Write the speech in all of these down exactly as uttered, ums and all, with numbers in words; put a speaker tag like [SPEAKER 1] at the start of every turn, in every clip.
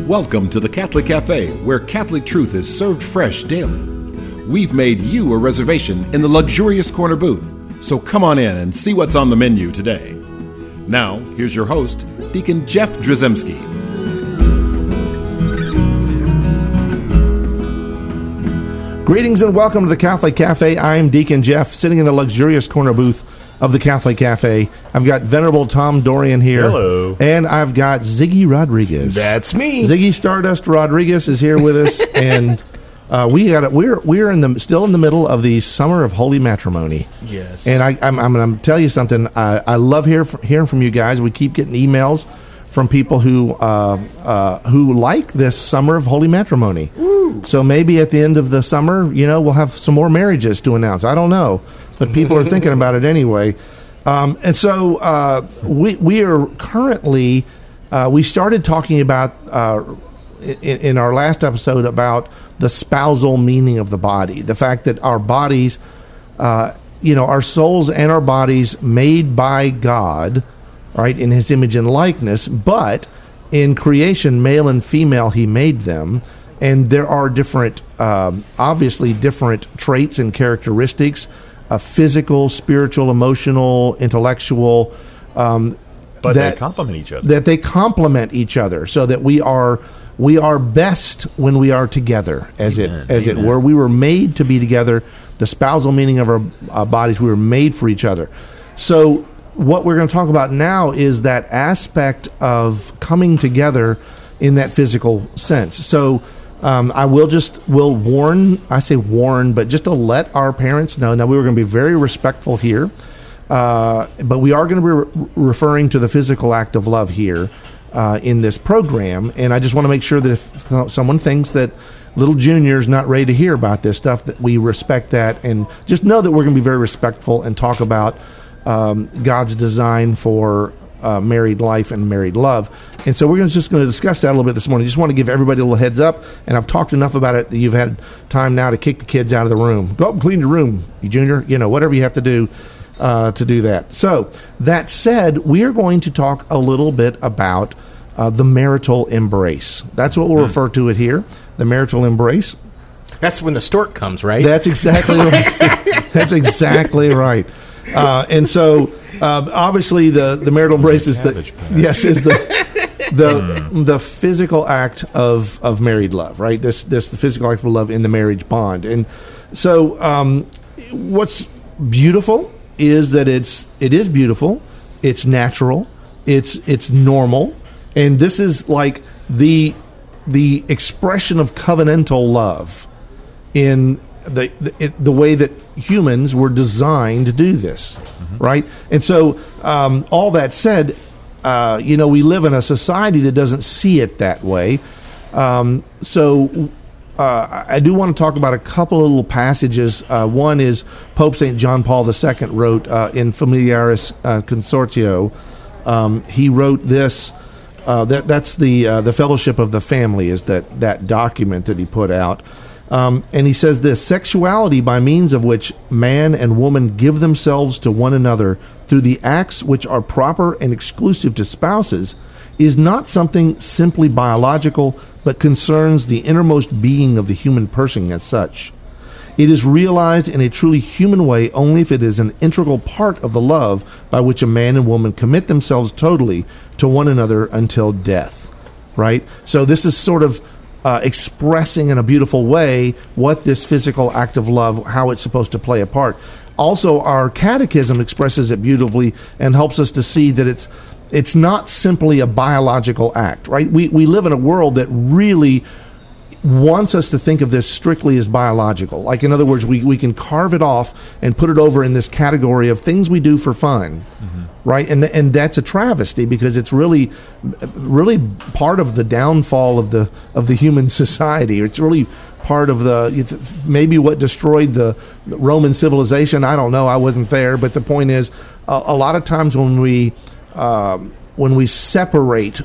[SPEAKER 1] Welcome to the Catholic Cafe, where Catholic truth is served fresh daily. We've made you a reservation in the luxurious corner booth, so come on in and see what's on the menu today. Now, here's your host, Deacon Jeff Drzymski.
[SPEAKER 2] Greetings and welcome to the Catholic Cafe. I'm Deacon Jeff, sitting in the luxurious corner booth of the Catholic Cafe. I've got Venerable Tom Dorian here.
[SPEAKER 3] Hello.
[SPEAKER 2] And I've got Ziggy Rodriguez.
[SPEAKER 3] That's me.
[SPEAKER 2] Ziggy Stardust Rodriguez is here with us, and uh, we got we're we're in the still in the middle of the summer of holy matrimony.
[SPEAKER 3] Yes.
[SPEAKER 2] And I, I'm I'm going to tell you something. I, I love hear, hearing from you guys. We keep getting emails from people who uh, uh, who like this summer of holy matrimony. Woo. So maybe at the end of the summer, you know, we'll have some more marriages to announce. I don't know. But people are thinking about it anyway. Um, and so uh, we we are currently, uh, we started talking about, uh, in, in our last episode, about the spousal meaning of the body. The fact that our bodies, uh, you know, our souls and our bodies made by God, right, in his image and likeness, but in creation, male and female, he made them. And there are different, um, obviously different traits and characteristics, Uh, physical, spiritual, emotional, intellectual, um,
[SPEAKER 3] but
[SPEAKER 2] that,
[SPEAKER 3] they complement each other.
[SPEAKER 2] That they complement each other, so that we are we are best when we are together, as
[SPEAKER 3] Amen.
[SPEAKER 2] it as
[SPEAKER 3] Amen.
[SPEAKER 2] it were. We were made to be together. The spousal meaning of our uh, bodies, we were made for each other. So what we're going to talk about now is that aspect of coming together in that physical sense. So. Um, I will just will warn, I say warn, but just to let our parents know. Now, we were going to be very respectful here, uh, but we are going to be re- referring to the physical act of love here uh, in this program. And I just want to make sure that if th- someone thinks that little Junior's not ready to hear about this stuff, that we respect that. And just know that we're going to be very respectful and talk about um, God's design for Uh, married life and married love. And so we're gonna, just going to discuss that a little bit this morning. Just want to give everybody a little heads up, and I've talked enough about it that you've had time now to kick the kids out of the room. Go up and clean your room, you Junior, you know, whatever you have to do uh, to do that. So that said, we are going to talk a little bit about uh, the marital embrace. That's what we'll mm. refer to it here, the marital embrace.
[SPEAKER 4] That's when the stork comes, right?
[SPEAKER 2] That's exactly right. That's exactly right. Uh, and so, uh, obviously, the, the marital embrace is the yes is the the mm. the physical act of, of married love, right? This this the physical act of love in the marriage bond. And so, um, what's beautiful is that it's it is beautiful, it's natural, it's it's normal, and this is like the the expression of covenantal love in the the, it, the way that humans were designed to do this, mm-hmm. right? And so, um, all that said, uh, you know, we live in a society that doesn't see it that way. Um, so, uh, I do want to talk about a couple of little passages. Uh, one is Pope Saint John Paul the Second wrote uh, in Familiaris uh, Consortio. Um, he wrote this. Uh, that that's the uh, the Fellowship of the Family is that that document that he put out. Um, and he says this: sexuality, by means of which man and woman give themselves to one another through the acts which are proper and exclusive to spouses, is not something simply biological, but concerns the innermost being of the human person as such. It is realized in a truly human way only if it is an integral part of the love by which a man and woman commit themselves totally to one another until death. Right? So this is sort of Uh, expressing in a beautiful way what this physical act of love, how it's supposed to play a part. Also, our catechism expresses it beautifully and helps us to see that it's it's not simply a biological act, right? We we live in a world that really wants us to think of this strictly as biological. Like, in other words, we, we can carve it off and put it over in this category of things we do for fun, mm-hmm. right? And and that's a travesty, because it's really really part of the downfall of the of the human society. It's really part of the maybe what destroyed the Roman civilization. I don't know. I wasn't there, but the point is, a, a lot of times when we um, when we separate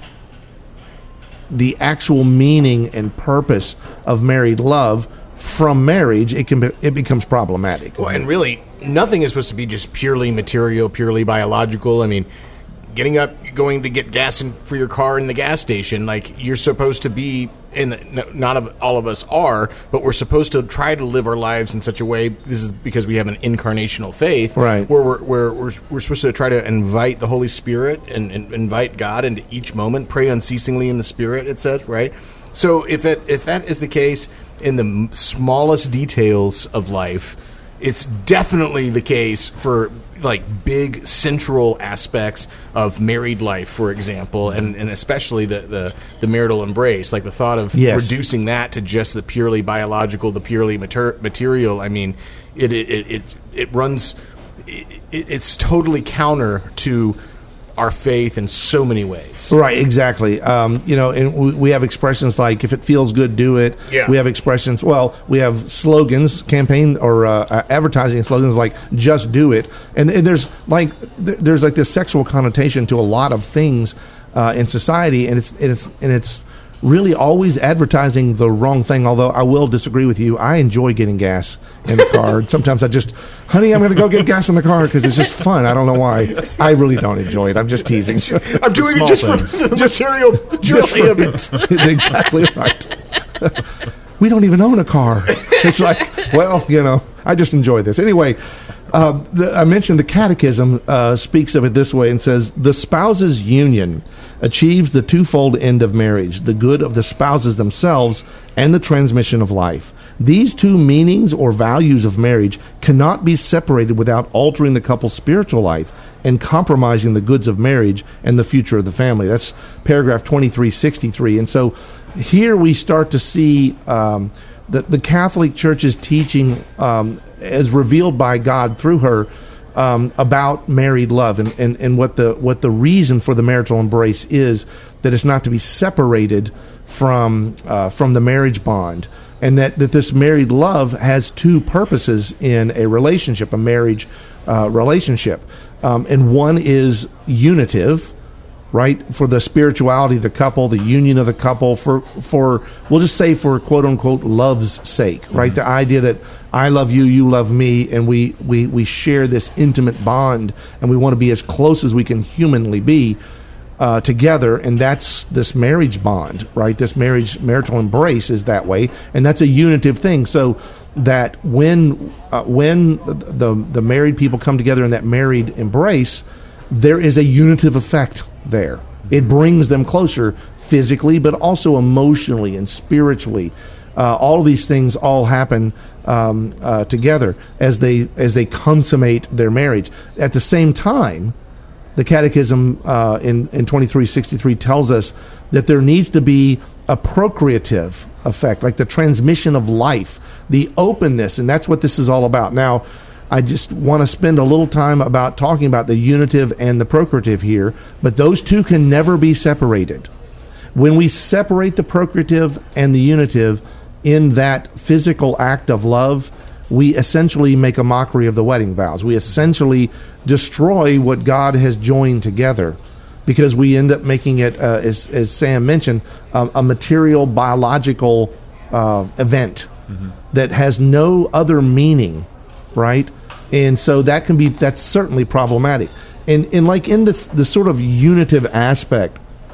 [SPEAKER 2] the actual meaning and purpose of married love from marriage, it can be, it becomes problematic.
[SPEAKER 4] Well, and really, nothing is supposed to be just purely material, purely biological. I mean, getting up, going to get gas in, for your car in the gas station. Like, you're supposed to be in the, not of, all of us are, but we're supposed to try to live our lives in such a way. This is because we have an incarnational faith,
[SPEAKER 2] right?
[SPEAKER 4] Where we're we're we're, we're supposed to try to invite the Holy Spirit and, and invite God into each moment. Pray unceasingly in the Spirit, it says, right? So if it if that is the case in the smallest details of life, it's definitely the case for like big central aspects of married life, for example, and, and especially the, the, the marital embrace, like the thought of
[SPEAKER 2] yes.
[SPEAKER 4] reducing that to just the purely biological, the purely mater- material. I mean, it it it it, it runs. It, it's totally counter to our faith in so many ways.
[SPEAKER 2] Right, exactly. Um, you know, and we, we have expressions like, if it feels good, do it.
[SPEAKER 4] Yeah.
[SPEAKER 2] We have expressions, well, we have slogans, campaign or uh, advertising slogans like, just do it. And, and there's like there's like this sexual connotation to a lot of things uh, in society, and it's, and it's, and it's really always advertising the wrong thing, although I will disagree with you. I enjoy getting gas in the car. Sometimes I just, honey, I'm going to go get gas in the car because it's just fun. I don't know why. I really don't enjoy it. I'm just teasing.
[SPEAKER 4] I'm doing it just things. for the just, material joy of it.
[SPEAKER 2] Exactly right. We don't even own a car. It's like, well, you know, I just enjoy this. Anyway, uh, the, I mentioned the Catechism uh, speaks of it this way and says, the spouses' union achieves the twofold end of marriage, the good of the spouses themselves and the transmission of life. These two meanings or values of marriage cannot be separated without altering the couple's spiritual life and compromising the goods of marriage and the future of the family. That's paragraph twenty-three sixty-three. And so here we start to see um, the, the Catholic Church's teaching um, as revealed by God through her Um, about married love and, and, and what the what the reason for the marital embrace is, that it's not to be separated from uh, from the marriage bond, and that, that this married love has two purposes in a relationship, a marriage uh, relationship, um, and one is unitive, right, for the spirituality of the couple, the union of the couple, for for we'll just say for quote unquote love's sake, right? Mm-hmm. The idea that I love you, you love me, and we, we, we share this intimate bond, and we want to be as close as we can humanly be uh, together, and that's this marriage bond, right? This marriage marital embrace is that way, and that's a unitive thing. So that when uh, when the the married people come together in that married embrace, there is a unitive effect there. It brings them closer physically, but also emotionally and spiritually. Uh, all of these things all happen um, uh, together as they as they consummate their marriage. At the same time, the Catechism uh, in in twenty-three sixty-three tells us that there needs to be a procreative effect, like the transmission of life, the openness, and that's what this is all about. Now, I just want to spend a little time about talking about the unitive and the procreative here, but those two can never be separated. When we separate the procreative and the unitive in that physical act of love, we essentially make a mockery of the wedding vows. We essentially destroy what God has joined together, because we end up making it, uh, as, as Sam mentioned, um, a material, biological uh, event mm-hmm. that has no other meaning, right? And so that can be, that's certainly problematic. And and like in the the sort of unitive aspect,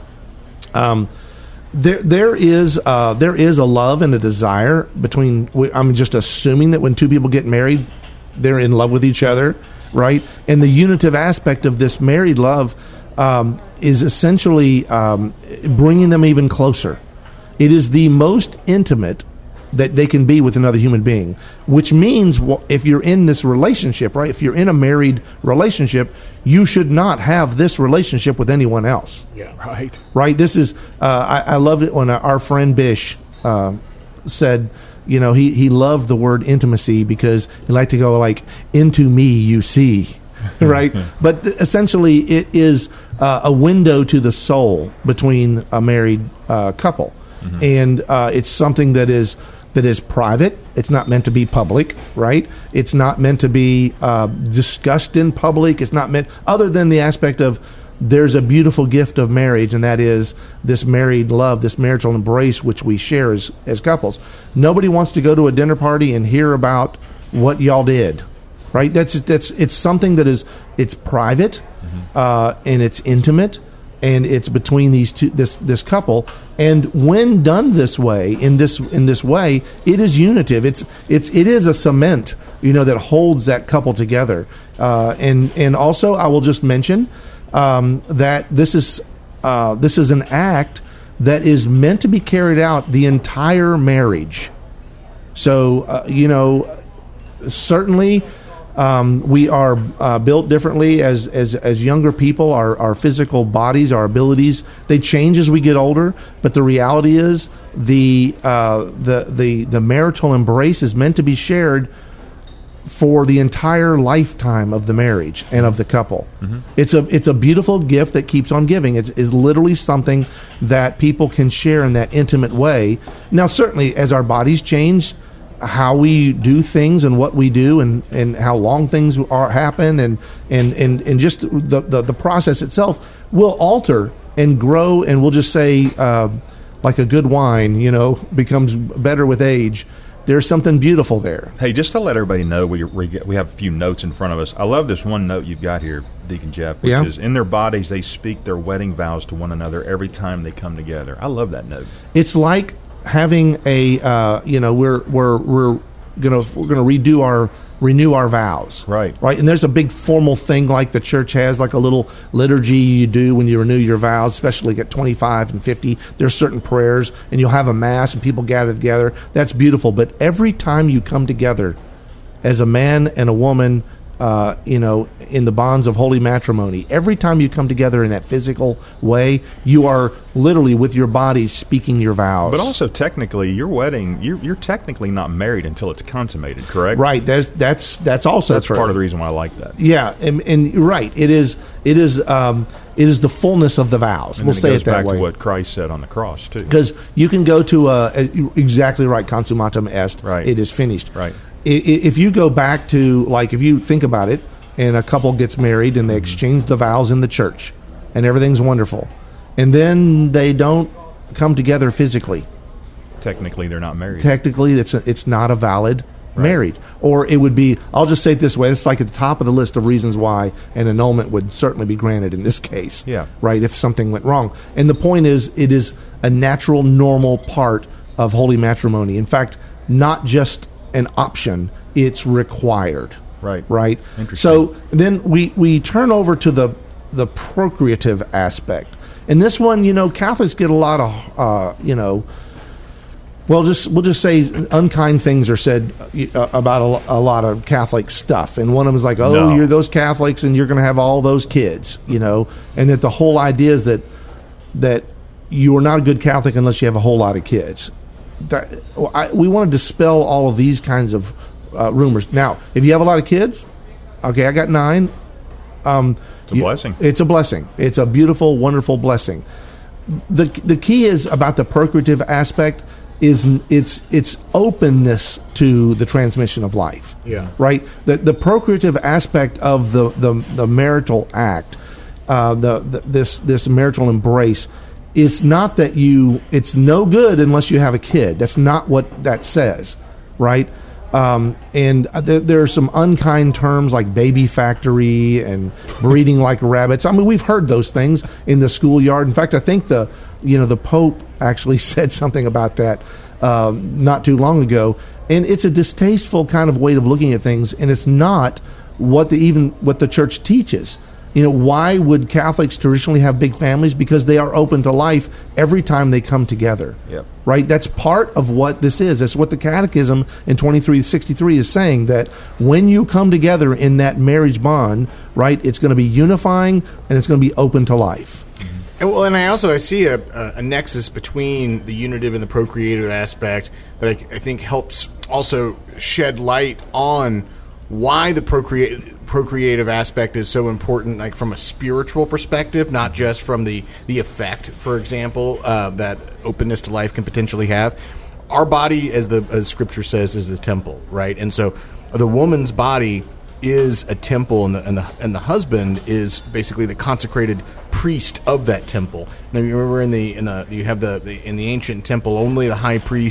[SPEAKER 2] um, there there is uh, there is a love and a desire between. I'm just assuming that when two people get married, they're in love with each other, right? And the unitive aspect of this married love um, is essentially um, bringing them even closer. It is the most intimate that they can be with another human being, which means if you're in this relationship, right, if you're in a married relationship, you should not have this relationship with anyone else.
[SPEAKER 4] Yeah, right.
[SPEAKER 2] Right? This is, uh, I, I loved it when our friend Bish uh, said, you know, he, he loved the word intimacy because he liked to go like, into me you see, right? But essentially it is uh, a window to the soul between a married uh, couple. Mm-hmm. And uh, it's something that is that is private. It's not meant to be public, right? It's not meant to be uh, discussed in public. It's not meant, other than the aspect of there's a beautiful gift of marriage, and that is this married love, this marital embrace, which we share as, as couples. Nobody wants to go to a dinner party and hear about what y'all did, right? That's that's it's something that is it's private, mm-hmm. uh, and it's intimate, and it's between these two this this couple. And when done this way, in this in this way, it is unitive. It's it's it is a cement, you know, that holds that couple together. Uh, and and also, I will just mention um, that this is uh, this is an act that is meant to be carried out the entire marriage. So uh, you know, certainly. Um, we are uh, built differently as, as as younger people. Our our physical bodies, our abilities, they change as we get older. But the reality is, the uh, the the the marital embrace is meant to be shared for the entire lifetime of the marriage and of the couple. Mm-hmm. It's a it's a beautiful gift that keeps on giving. It's, it's literally something that people can share in that intimate way. Now, certainly, as our bodies change, how we do things and what we do and, and how long things are happen and and, and, and just the, the, the process itself will alter and grow, and we'll just say uh, like a good wine, you know, becomes better with age. There's something beautiful there.
[SPEAKER 3] Hey, just to let everybody know, we we, get, we have a few notes in front of us. I love this one note you've got here, Deacon Jeff, which
[SPEAKER 2] yeah.
[SPEAKER 3] is, in their bodies they speak their wedding vows to one another every time they come together. I love that note.
[SPEAKER 2] It's like having a, uh, you know, we're we're we're gonna we're gonna redo our renew our vows,
[SPEAKER 3] right?
[SPEAKER 2] Right, and there's a big formal thing like the church has, like a little liturgy you do when you renew your vows, especially at twenty-five and fifty. There's certain prayers, and you'll have a mass, and people gather together. That's beautiful. But every time you come together as a man and a woman, uh, you know, in the bonds of holy matrimony, every time you come together in that physical way, you are literally with your body speaking your vows.
[SPEAKER 3] But also, technically, your wedding, you're, you're technically not married until it's consummated, correct?
[SPEAKER 2] Right. That's that's that's also
[SPEAKER 3] that's
[SPEAKER 2] true.
[SPEAKER 3] part of the reason why I like that.
[SPEAKER 2] Yeah, and, and right, it is it is um, it is the fullness of the vows.
[SPEAKER 3] And
[SPEAKER 2] we'll
[SPEAKER 3] then
[SPEAKER 2] say
[SPEAKER 3] it goes
[SPEAKER 2] it that
[SPEAKER 3] back
[SPEAKER 2] way.
[SPEAKER 3] to what Christ said on the cross too.
[SPEAKER 2] Because you can go to a, a exactly right, consummatum est.
[SPEAKER 3] Right.
[SPEAKER 2] It is finished.
[SPEAKER 3] Right.
[SPEAKER 2] If you go back to, like, if you think about it, and a couple gets married and they exchange the vows in the church, and everything's wonderful, and then they don't come together physically.
[SPEAKER 3] Technically, they're not married.
[SPEAKER 2] Technically, it's a, it's not a valid
[SPEAKER 3] right.
[SPEAKER 2] married. Or it would be, I'll just say it this way, it's like at the top of the list of reasons why an annulment would certainly be granted in this case.
[SPEAKER 3] Yeah.
[SPEAKER 2] Right, if something went wrong. And the point is, it is a natural, normal part of holy matrimony. In fact, not just an option, it's required.
[SPEAKER 3] Right.
[SPEAKER 2] Right.
[SPEAKER 3] Interesting.
[SPEAKER 2] So then we, we turn over to the the procreative aspect. And this one, you know, Catholics get a lot of, uh, you know, well, just we'll just say unkind things are said uh, about a, a lot of Catholic stuff. And one of them is like, oh,
[SPEAKER 3] no.
[SPEAKER 2] you're those Catholics and you're going to have all those kids, you know, and that the whole idea is that that you are not a good Catholic unless you have a whole lot of kids. That, I, we want to dispel all of these kinds of uh, rumors. Now, if you have a lot of kids, okay, I got nine. Um,
[SPEAKER 3] it's a
[SPEAKER 2] you,
[SPEAKER 3] blessing.
[SPEAKER 2] It's a blessing. It's a beautiful, wonderful blessing. The the key is about the procreative aspect is its its openness to the transmission of life.
[SPEAKER 4] Yeah.
[SPEAKER 2] Right? The the procreative aspect of the the, the marital act, uh, the, the this this marital embrace, it's not that you, it's no good unless you have a kid. That's not what that says, right? Um, and th- there are some unkind terms like baby factory and breeding like rabbits. I mean, we've heard those things in the schoolyard. In fact, I think the, you know, the Pope actually said something about that um, not too long ago. And it's a distasteful kind of way of looking at things, and it's not what the even what the church teaches. You know, why would Catholics traditionally have big families? Because they are open to life every time they come together.
[SPEAKER 3] Yep.
[SPEAKER 2] Right? That's part of what this is. That's what the Catechism in twenty-three sixty-three is saying, that when you come together in that marriage bond, right, it's going to be unifying and it's going to be open to life.
[SPEAKER 4] And, well, and I also I see a, a, a nexus between the unitive and the procreative aspect that I, I think helps also shed light on why the procreate, procreative aspect is so important, like from a spiritual perspective, not just from the, the effect, for example, uh, that openness to life can potentially have. Our body, as the as Scripture says, is the temple, right? And so the woman's body is a temple, and the and the and the husband is basically the consecrated priest of that temple. Now, you remember in the in the you have the, the in the ancient temple, only the high priest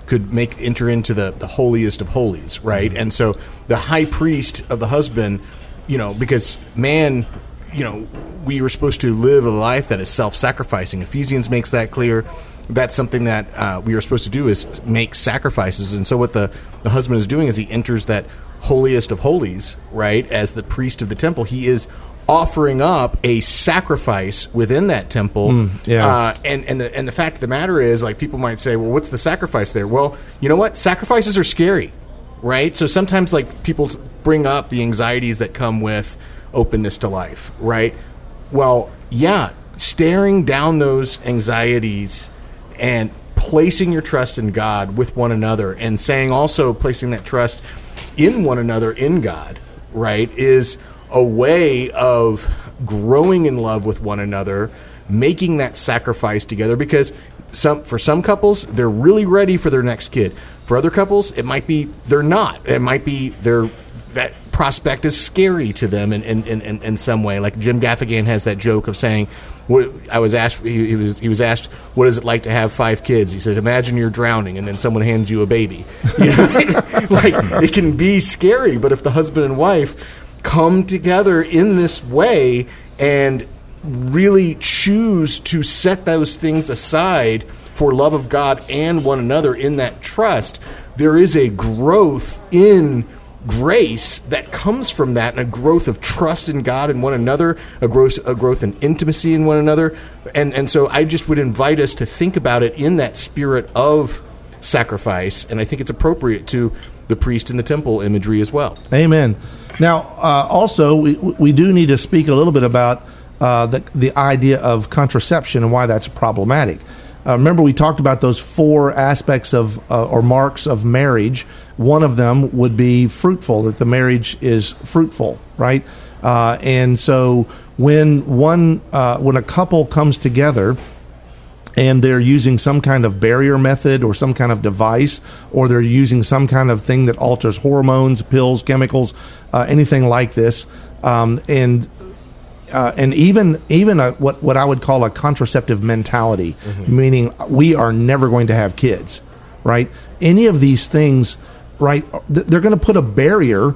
[SPEAKER 4] could make enter into the, the holiest of holies, right? Mm-hmm. And so the high priest of the husband, you know, because man, you know, we were supposed to live a life that is self-sacrificing. Ephesians makes that clear. That's something that uh, we are supposed to do, is make sacrifices. And so what the, the husband is doing is he enters that holiest of holies, right? As the priest of the temple, he is offering up a sacrifice within that temple. Mm, yeah. Uh, and, and, the, and the fact of the matter is, like, people might say, well, what's the sacrifice there? Well, you know what? Sacrifices are scary, right? So sometimes, like, people bring up the anxieties that come with openness to life, right? Well, yeah, staring down those anxieties and placing your trust in God with one another, and saying also placing that trust in one another in God, right, is a way of growing in love with one another, making that sacrifice together. Because some for some couples, they're really ready for their next kid. For other couples, it might be they're not. It might be they're that prospect is scary to them in, in, in, in some way. Like Jim Gaffigan has that joke of saying, what, I was asked, he, he was he was asked, what is it like to have five kids? He said, imagine you're drowning and then someone hands you a baby. You know? Like, it can be scary, but if the husband and wife come together in this way and really choose to set those things aside for love of God and one another in that trust, there is a growth in grace that comes from that, and a growth of trust in God and one another, a growth, a growth in intimacy in one another. And and so I just would invite us to think about it in that spirit of sacrifice, and I think it's appropriate to the priest in the temple imagery as well.
[SPEAKER 2] Amen. Now, uh, also, we, we do need to speak a little bit about uh, the, the idea of contraception and why that's problematic. Uh, remember, we talked about those four aspects of uh, or marks of marriage. One of them would be fruitful, that the marriage is fruitful, right? Uh, and so when one uh, when a couple comes together and they're using some kind of barrier method or some kind of device, or they're using some kind of thing that alters hormones, pills, chemicals, uh, anything like this, um, and Uh, and even even a, what what I would call a contraceptive mentality, mm-hmm. meaning we are never going to have kids, right? Any of these things, right? They're going to put a barrier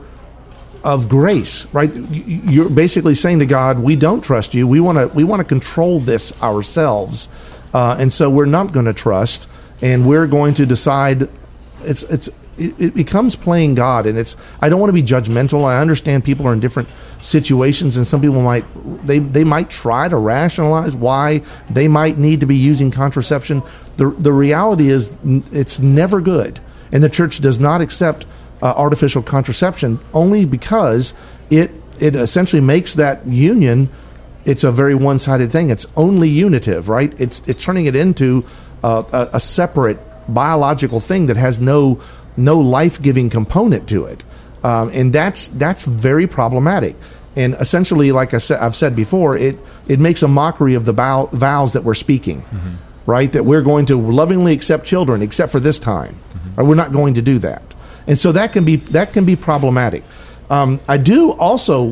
[SPEAKER 2] of grace, right? You're basically saying to God, "We don't trust you. We want to we want to control this ourselves, uh, and so we're not going to trust, and we're going to decide." It's it's. It becomes playing God, and it's. I don't want to be judgmental. I understand people are in different situations, and some people might they they might try to rationalize why they might need to be using contraception. The the reality is it's never good, and the church does not accept uh, artificial contraception only because it it essentially makes that union. It's a very one-sided thing. It's only unitive, right? It's it's turning it into uh, a, a separate biological thing that has no. no life-giving component to it, um, and that's that's very problematic. And essentially, like I said, I've said before, it it makes a mockery of the vow, vows that we're speaking, mm-hmm. right? That we're going to lovingly accept children, except for this time, mm-hmm. or we're not going to do that. And so that can be that can be problematic. Um, I do also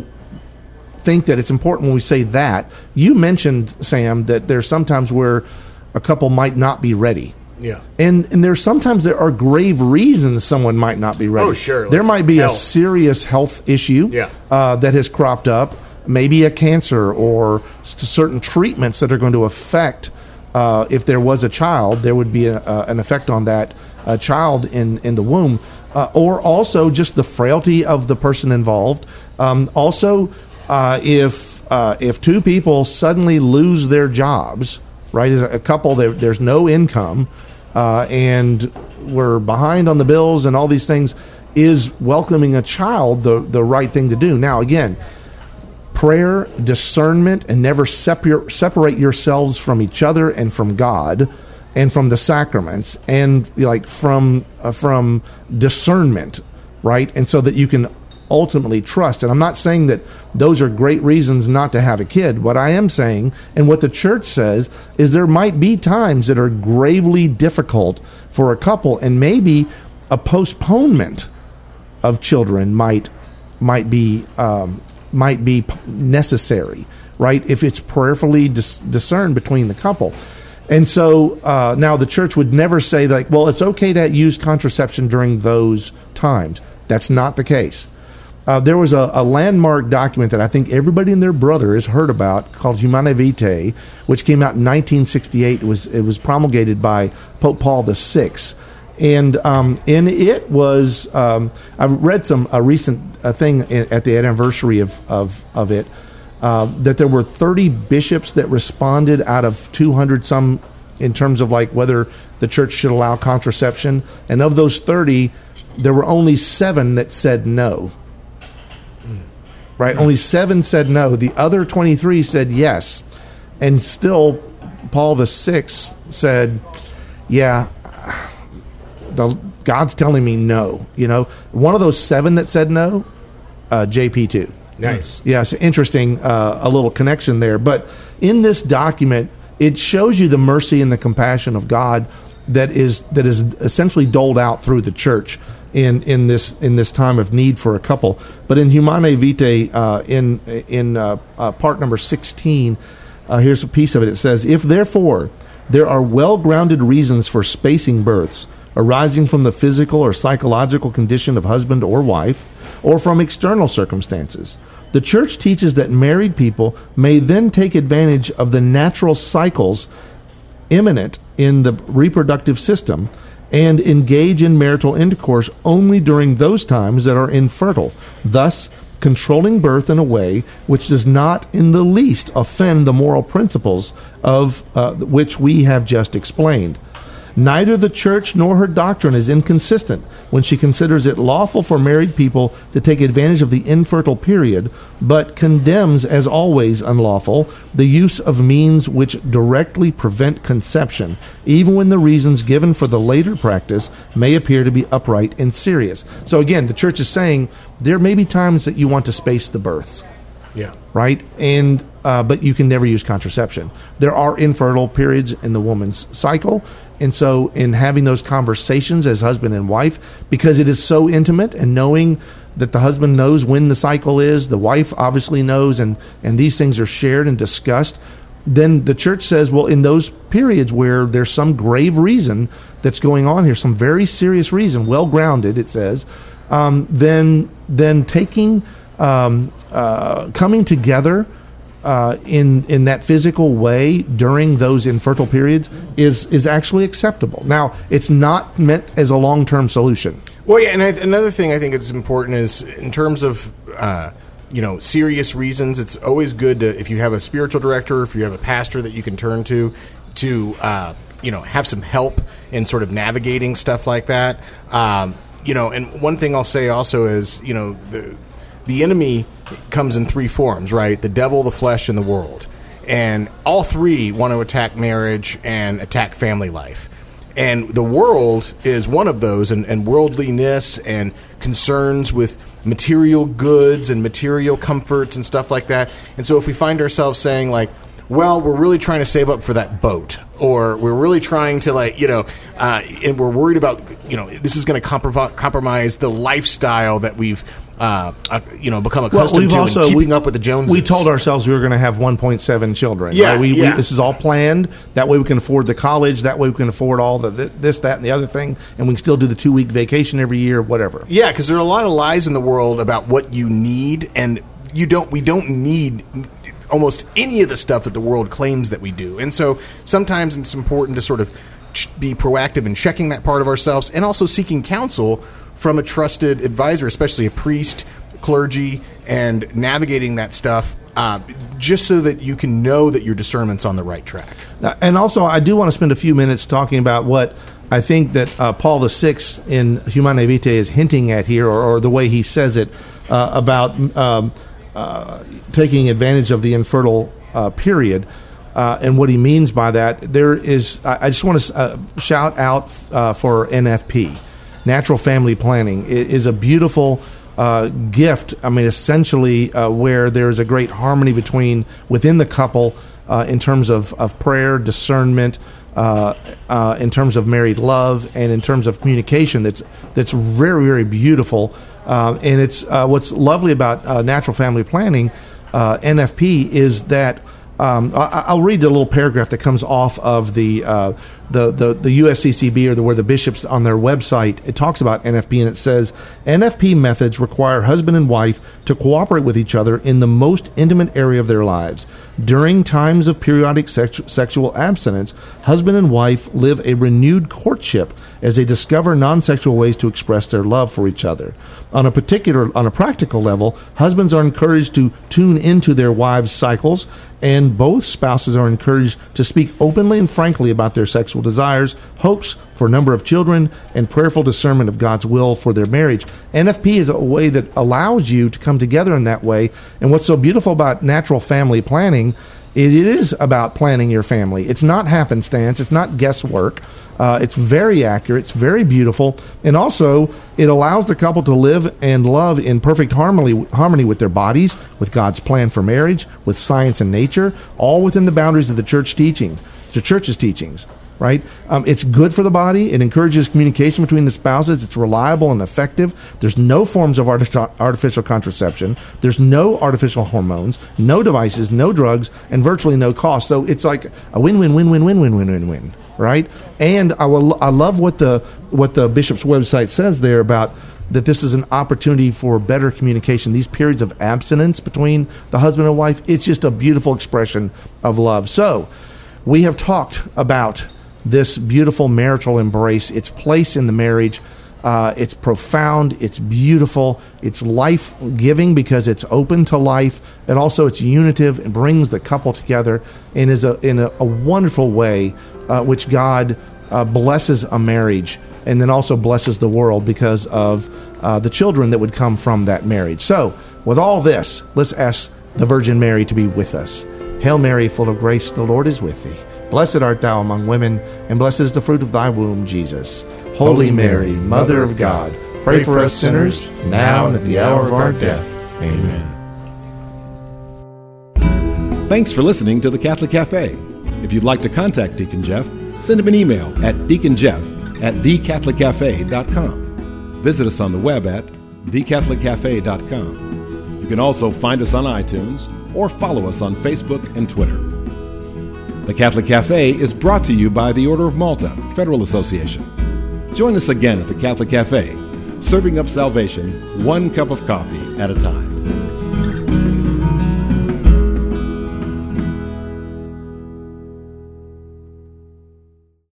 [SPEAKER 2] think that it's important when we say that. You mentioned, Sam, that there's sometimes where a couple might not be ready.
[SPEAKER 4] Yeah,
[SPEAKER 2] and and there's sometimes there are grave reasons someone might not be ready.
[SPEAKER 4] Oh, sure. Like
[SPEAKER 2] there might be
[SPEAKER 4] health.
[SPEAKER 2] a serious health issue
[SPEAKER 4] yeah.
[SPEAKER 2] uh, that has cropped up, maybe a cancer or certain treatments that are going to affect. Uh, if there was a child, there would be a, uh, an effect on that uh, child in in the womb, uh, or also just the frailty of the person involved. Um, also, uh, if uh, if two people suddenly lose their jobs. Right, as a couple, there, there's no income, uh, and we're behind on the bills and all these things. Is welcoming a child the the right thing to do? Now, again, prayer, discernment, and never separ- separate yourselves from each other and from God, and from the sacraments, and like from uh, from discernment, right? And so that you can ultimately trust. And I'm not saying that those are great reasons not to have a kid. What I am saying, and what the church says, is there might be times that are gravely difficult for a couple, and maybe a postponement of children might might be um, might be necessary, right? If it's prayerfully dis- discerned between the couple. And so uh, now the church would never say, like, well, it's okay to use contraception during those times. That's not the case. Uh, there was a, a landmark document that I think everybody and their brother has heard about called Humanae Vitae, which came out in nineteen sixty-eight. It was, it was promulgated by Pope Paul the Sixth. And um, in it was, um, I've read some a recent uh, thing at the anniversary of, of, of it, uh, that there were thirty bishops that responded out of two hundred some in terms of like whether the church should allow contraception. And of those thirty, there were only seven that said no. Right? Only seven said no. The other twenty-three said yes. And still, Paul the Sixth said, yeah, the, God's telling me no. You know, one of those seven that said no, uh, J P two.
[SPEAKER 4] Nice.
[SPEAKER 2] Yeah, it's interesting, uh, a little connection there. But in this document, it shows you the mercy and the compassion of God that is that is essentially doled out through the church in in this in this time of need for a couple. But in Humanae Vitae, uh, in in uh, uh, part number sixteen, uh, here's a piece of it. It says, "If therefore there are well-grounded reasons for spacing births arising from the physical or psychological condition of husband or wife, or from external circumstances, the church teaches that married people may then take advantage of the natural cycles imminent in the reproductive system and engage in marital intercourse only during those times that are infertile, thus controlling birth in a way which does not in the least offend the moral principles of uh, which we have just explained. Neither the church nor her doctrine is inconsistent when she considers it lawful for married people to take advantage of the infertile period, but condemns, as always unlawful, the use of means which directly prevent conception, even when the reasons given for the later practice may appear to be upright and serious." So again, the church is saying there may be times that you want to space the births.
[SPEAKER 4] Yeah.
[SPEAKER 2] Right? And uh, but you can never use contraception. There are infertile periods in the woman's cycle. And so in having those conversations as husband and wife, because it is so intimate, and knowing that the husband knows when the cycle is, the wife obviously knows, and, and these things are shared and discussed, then the church says, well, in those periods where there's some grave reason that's going on here, some very serious reason, well-grounded, it says, um, then then taking... Um, uh, coming together uh, in in that physical way during those infertile periods is is actually acceptable. Now, it's not meant as a long term solution.
[SPEAKER 4] Well, yeah, and I, another thing I think is important is in terms of uh, you know serious reasons. It's always good to, if you have a spiritual director, if you have a pastor that you can turn to, to uh, you know have some help in sort of navigating stuff like that. Um, you know, and one thing I'll say also is you know the. The enemy comes in three forms, right? The devil, the flesh, and the world. And all three want to attack marriage and attack family life. And the world is one of those, and, and worldliness and concerns with material goods and material comforts and stuff like that. And so if we find ourselves saying, like, well, we're really trying to save up for that boat, or we're really trying to, like, you know, uh, and we're worried about, you know, this is going to comprom- compromise the lifestyle that we've, uh, uh, you know, become accustomed
[SPEAKER 2] well,
[SPEAKER 4] to
[SPEAKER 2] also,
[SPEAKER 4] and keeping
[SPEAKER 2] we,
[SPEAKER 4] up with the Joneses.
[SPEAKER 2] We told ourselves we were going to have one point seven children.
[SPEAKER 4] Yeah,
[SPEAKER 2] right? we,
[SPEAKER 4] yeah.
[SPEAKER 2] we, this is all planned. That way we can afford the college. That way we can afford all the this, that, and the other thing, and we can still do the two-week vacation every year, whatever.
[SPEAKER 4] Yeah, because there are a lot of lies in the world about what you need, and you don't. We don't need almost any of the stuff that the world claims that we do. And so sometimes it's important to sort of ch- be proactive in checking that part of ourselves, and also seeking counsel from a trusted advisor, especially a priest, clergy, and navigating that stuff uh, just so that you can know that your discernment's on the right track.
[SPEAKER 2] And also, I do want to spend a few minutes talking about what I think that uh, Paul the Sixth in Humanae Vitae is hinting at here, or, or the way he says it, uh, about um, uh, taking advantage of the infertile uh, period. Uh, and what he means by that. There is, I, I just want to uh, shout out uh, for N F P, Natural Family Planning. It is a beautiful uh, gift. I mean, essentially, uh, where there's a great harmony between within the couple uh, in terms of, of prayer, discernment, uh, uh, in terms of married love, and in terms of communication. That's that's very, very beautiful. Uh, and it's uh, what's lovely about uh, Natural Family Planning, uh, N F P, is that Um, I, I'll read a little paragraph that comes off of the uh, the, the the U S C C B, or the, where the bishops on their website, it talks about N F P, and it says N F P methods require husband and wife to cooperate with each other in the most intimate area of their lives. During times of periodic sex- sexual abstinence, husband and wife live a renewed courtship as they discover non-sexual ways to express their love for each other. On a particular, on a practical level, husbands are encouraged to tune into their wives' cycles, and both spouses are encouraged to speak openly and frankly about their sexual desires, hopes for a number of children, and prayerful discernment of God's will for their marriage. N F P is a way that allows you to come together in that way. And what's so beautiful about natural family planning, it is about planning your family. It's not happenstance. It's not guesswork. Uh, it's very accurate. It's very beautiful. And also, it allows the couple to live and love in perfect harmony, harmony with their bodies, with God's plan for marriage, with science and nature, all within the boundaries of the church teaching, the church's teachings. Right? Um, it's good for the body. It encourages communication between the spouses. It's reliable and effective. There's no forms of arti- artificial contraception. There's no artificial hormones, no devices, no drugs, and virtually no cost. So it's like a win-win, win-win, win-win, win-win, win. Right? And I will, I love what the what the bishop's website says there about that this is an opportunity for better communication. These periods of abstinence between the husband and wife, it's just a beautiful expression of love. So we have talked about this beautiful marital embrace, its place in the marriage. Uh, it's profound, it's beautiful, it's life-giving because it's open to life, and also it's unitive and brings the couple together and is a, in a, a wonderful way, uh, which God uh, blesses a marriage and then also blesses the world because of uh, the children that would come from that marriage. So, with all this, let's ask the Virgin Mary to be with us. Hail Mary, full of grace, the Lord is with thee. Blessed art thou among women, and blessed is the fruit of thy womb, Jesus. Holy Mary, Mother of God, pray for us sinners, now and at the hour of our death. Amen.
[SPEAKER 1] Thanks for listening to the Catholic Cafe. If you'd like to contact Deacon Jeff, send him an email at deaconjeff at the catholic cafe dot com. Visit us on the web at the catholic cafe dot com. You can also find us on iTunes or follow us on Facebook and Twitter. The Catholic Cafe is brought to you by the Order of Malta Federal Association. Join us again at the Catholic Cafe, serving up salvation one cup of coffee at a time.